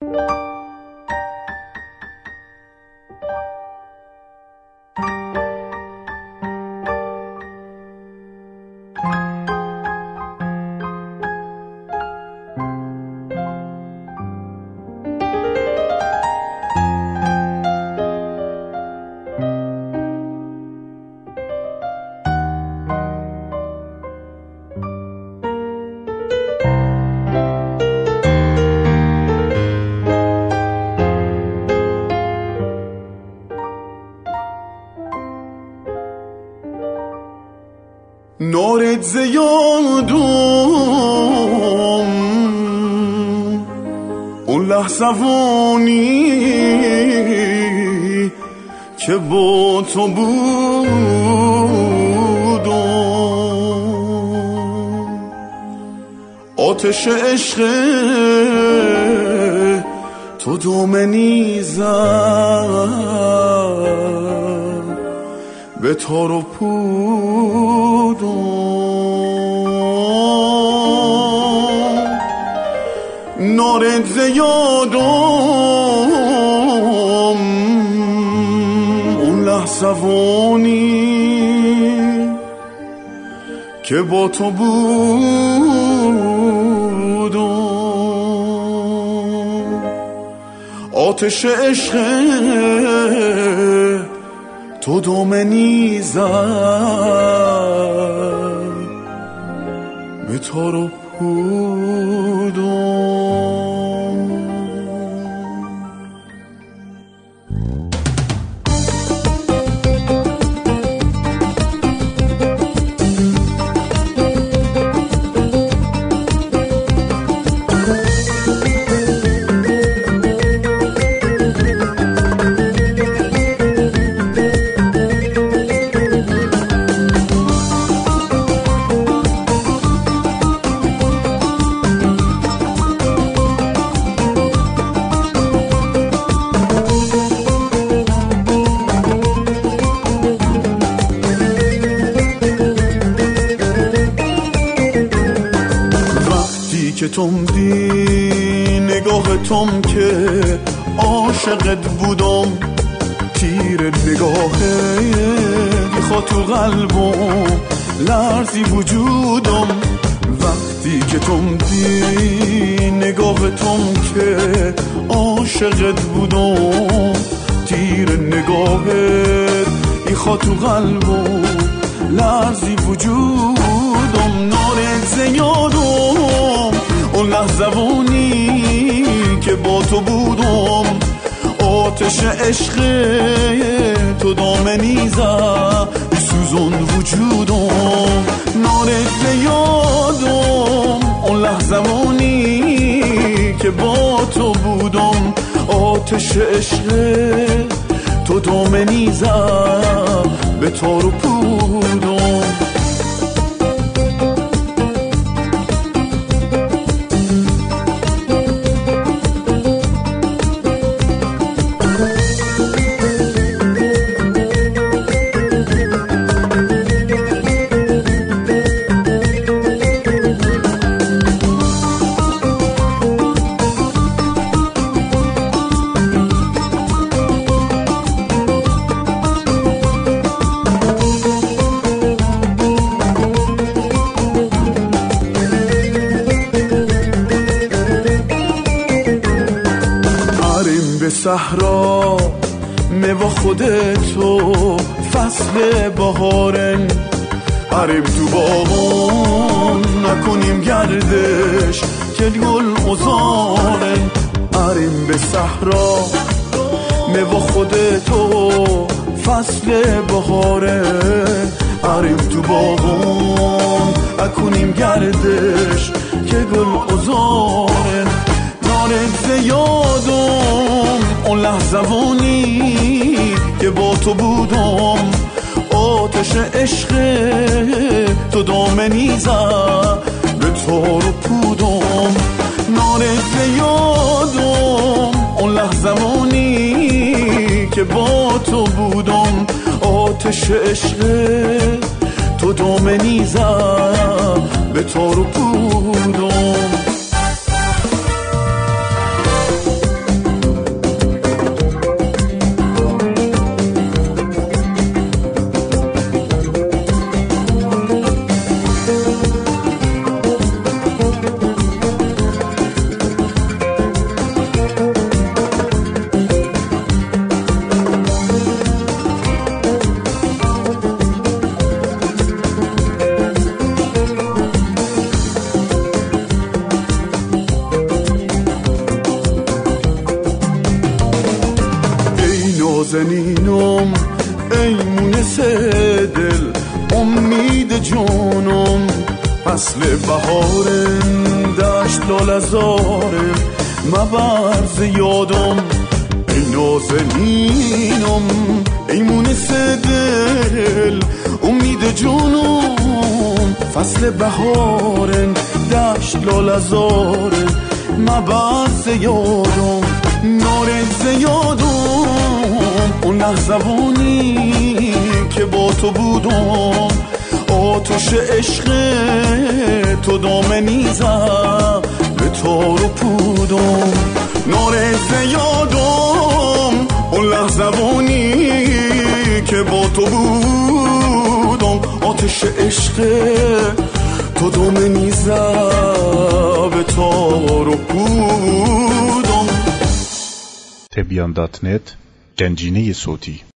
نارت زیادم اون لحظوانی که با تو بودم، آتش عشق تو دامنی زد به تار و پودم. نارت زیادم اون لحظوانی که با تو بودم، آتش عشق تو دامنی زد به تار و پودم. که تم دی نگاه تم که عاشقت بودم، تیر نگاهه میخواد تو قلبم لرزی وجودم. وقتی که تم دی نگاه تم که عاشقت بودم، تیر نگاهت میخواد تو قلبم لرزی وجودم. نارت زیادم اون لحظوانی که با تو بودم، آتش عشق تو دامنی زد سوزون وجودم. نارت یادم اون لحظوانی که با تو بودم، آتش عشق تو دامنی زد به تار و پودم. به صحرا میوه خودتو فصل بهارن، عرب تو باغون نکنیم گردش که گل ازارن. عرب به صحرا میوه خودتو فصل بهارن، عرب تو باغون نکنیم گردش که گل ازارن. نارت یادم اون لحظوانی که با تو بودم، آتش عشق تو دامنی زد به تار و پودم. نارت یادم اون لحظوانی که با تو بودم، آتش عشق تو دامنی زد به تار و پودم. نازنینم ای مونس دل امید جونم فصل بهارم دشت لالزارم مبرز یادم ای نازنینم ای مونس دل امید جونم فصل بهارم دشت لالزارم مبرز یادم نارنج یادم اون لحظوانی که با تو بودم آتش عشق تو دامنی زد به تار و پودم نارنج یادم اون لحظوانی که با تو بودم آتش عشق تو دامنی زد به تار و پودم. تبیان.net گنجینه صوتی